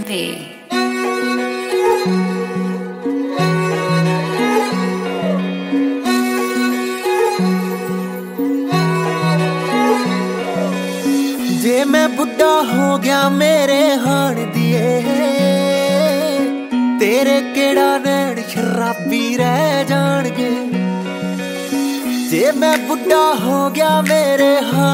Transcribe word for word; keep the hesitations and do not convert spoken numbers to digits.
वे। जे मैं बुढ़ा हो गया मेरे हाण दिए, तेरे केड़ा नैन शराबी रह जाणगे। जे मैं बुढ़ा हो गया मेरे हाण